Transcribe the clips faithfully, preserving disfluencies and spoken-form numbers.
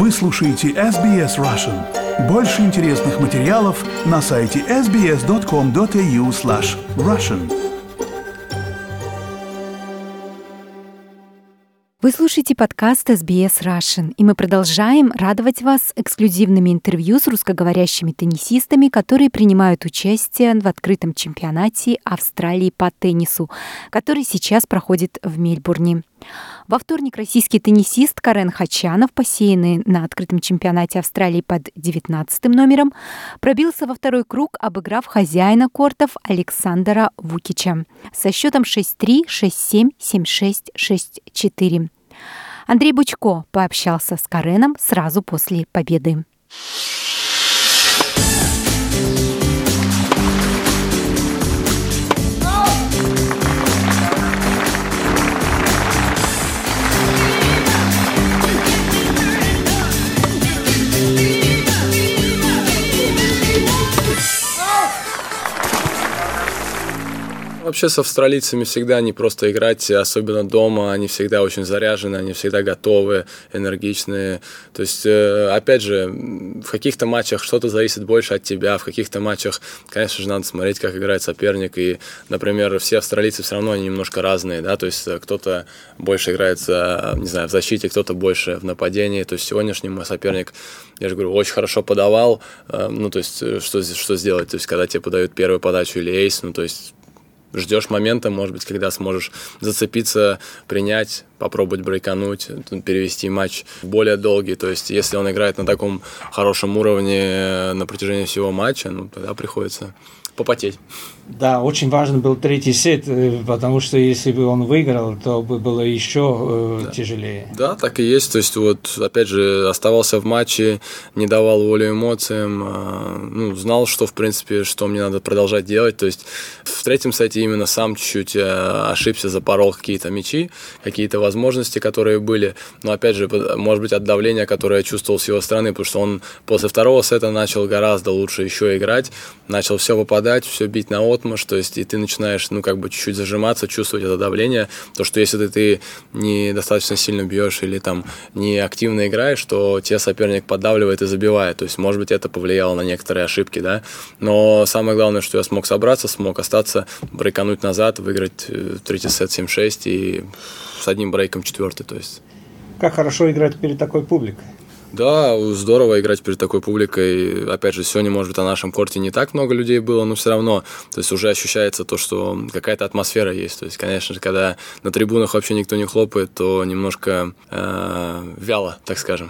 Вы слушаете эс би эс Russian. Больше интересных материалов на сайте эс би эс точка ком точка эй ю слэш Russian. Вы слушаете подкаст эс би эс Russian, и мы продолжаем радовать вас эксклюзивными интервью с русскоговорящими теннисистами, которые принимают участие в открытом чемпионате Австралии по теннису, который сейчас проходит в Мельбурне. Во вторник российский теннисист Карен Хачанов, посеянный на открытом чемпионате Австралии под девятнадцатым номером, пробился во второй круг, обыграв хозяина кортов Александра Вукича со счетом шесть три, шесть семь, семь шесть, шесть четыре. Андрей Бучко пообщался с Кареном сразу после победы. Вообще с австралийцами всегда не просто играть, особенно дома, они всегда очень заряжены, они всегда готовы, энергичные. То есть, опять же, в каких-то матчах что-то зависит больше от тебя, в каких-то матчах, конечно же, надо смотреть, как играет соперник. И, например, все австралийцы все равно они немножко разные, да, то есть кто-то больше играет, не знаю, в защите, кто-то больше в нападении. То есть сегодняшний мой соперник, я же говорю, очень хорошо подавал, ну, то есть что, что сделать, то есть когда тебе подают первую подачу или эйс, ну, то есть ждешь момента, может быть, когда сможешь зацепиться, принять, попробовать брейкануть, перевести матч в более долгий. То есть, если он играет на таком хорошем уровне на протяжении всего матча, ну, тогда приходится попотеть. Да, очень важен был третий сет, потому что если бы он выиграл, то бы было еще э, да. тяжелее. Да, так и есть. То есть, вот, опять же, оставался в матче, не давал волю эмоциям, э, ну, знал, что, в принципе, что мне надо продолжать делать. То есть, в третьем сете именно сам чуть-чуть э, ошибся, запорол какие-то мячи, какие-то возможности, которые были. Но, опять же, может быть, от давления, которое я чувствовал с его стороны, потому что он после второго сета начал гораздо лучше еще играть, начал все попадать, все бить на отмашь, то есть и ты начинаешь, ну, как бы чуть-чуть зажиматься, чувствовать это давление, то, что если ты, ты не достаточно сильно бьешь или там не активно играешь, то тебя соперник поддавливает и забивает, то есть, может быть, это повлияло на некоторые ошибки, да, но самое главное, что я смог собраться, смог остаться, брейкануть назад, выиграть третий сет семь шесть и с одним брейком четвертый, то есть. Как хорошо играть перед такой публикой? Да, здорово играть перед такой публикой. Опять же, сегодня, может быть, на нашем корте не так много людей было, но все равно, то есть уже ощущается то, что какая-то атмосфера есть. То есть, конечно же, когда на трибунах вообще никто не хлопает, то немножко э, вяло, так скажем.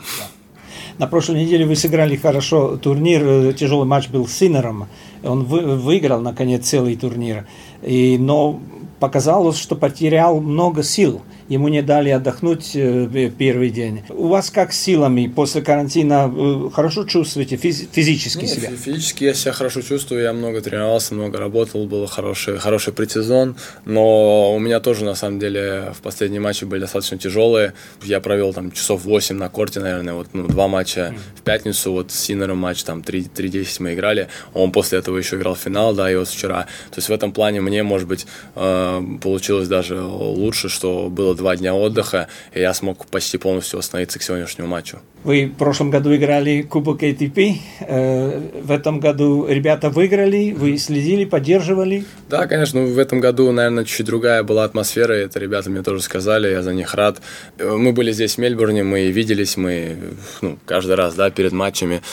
На прошлой неделе вы сыграли хорошо турнир, тяжелый матч был с Синнером, он вы, выиграл, наконец, целый турнир, и, но показалось, что потерял много сил. Ему не дали отдохнуть э, первый день. У вас как с силами после карантина? Э, хорошо чувствуете физи- физически Нет, себя? Физически я себя хорошо чувствую, я много тренировался, много работал, был хороший, хороший предсезон, но у меня тоже, на самом деле, в последние матчи были достаточно тяжелые. Я провел там часов восемь на корте, наверное, вот, ну, два матча mm. в пятницу, вот с Синнером матч, там три десять мы играли, он после этого еще играл в финал, да, и вот вчера. То есть в этом плане мне, может быть, э, получилось даже лучше, что было два дня отдыха, и я смог почти полностью восстановиться к сегодняшнему матчу. Вы в прошлом году играли Кубок эй ти пи, э, в этом году ребята выиграли, вы следили, поддерживали? Да, конечно, в этом году, наверное, чуть-чуть другая была атмосфера, это ребята мне тоже сказали, я за них рад. Мы были здесь в Мельбурне, мы виделись, мы, ну, каждый раз, да, перед матчами.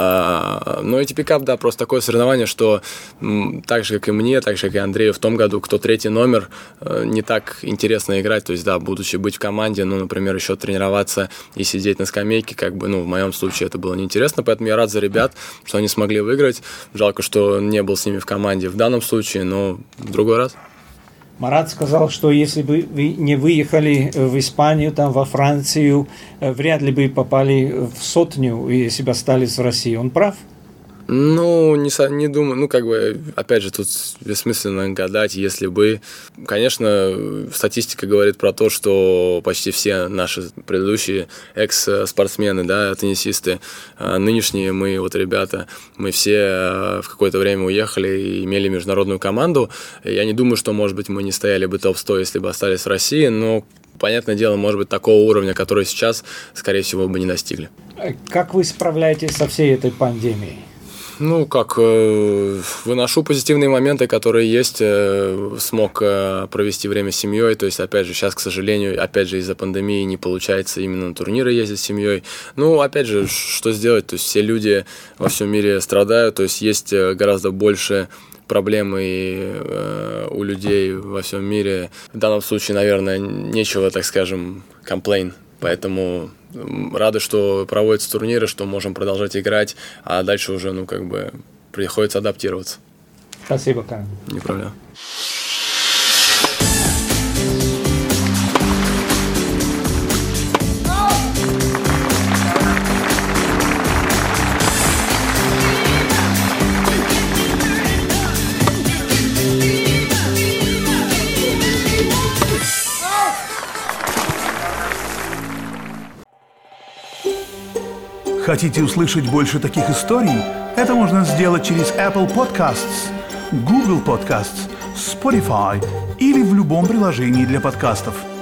А, но эй ти пи Cup, да, просто такое соревнование, что м, так же, как и мне, так же, как и Андрею в том году, кто третий номер, э, не так интересно играть, то есть, да, будучи быть в команде, ну, например, еще тренироваться и сидеть на скамейке, как бы, ну, в моем случае это было неинтересно, поэтому я рад за ребят, что они смогли выиграть. Жалко, что не был с ними в команде в данном случае, но в другой раз. Марат сказал, что если бы вы не выехали в Испанию, там, во Францию, вряд ли бы попали в сотню, если бы остались в России. Он прав? Ну, не, не думаю, ну, как бы, опять же, тут бессмысленно гадать, если бы. Конечно, статистика говорит про то, что почти все наши предыдущие экс-спортсмены, да, теннисисты, нынешние мы, вот ребята, мы все в какое-то время уехали и имели международную команду. Я не думаю, что, может быть, мы не стояли бы топ сто, если бы остались в России, но понятное дело, может быть, такого уровня, который сейчас, скорее всего, бы не достигли. Как вы справляетесь со всей этой пандемией? Ну, как, э, выношу позитивные моменты, которые есть, э, смог э, провести время с семьей, то есть, опять же, сейчас, к сожалению, опять же, из-за пандемии не получается именно на турниры ездить с семьей. Ну, опять же, что сделать, то есть, все люди во всем мире страдают, то есть, есть гораздо больше проблемы э, у людей во всем мире. В данном случае, наверное, нечего, так скажем, complain, поэтому... Рады, что проводятся турниры, что можем продолжать играть, а дальше уже, ну, как бы, приходится адаптироваться. Спасибо, Карен. Не проблема. Хотите услышать больше таких историй? Это можно сделать через Apple Podcasts, Google Podcasts, Spotify или в любом приложении для подкастов.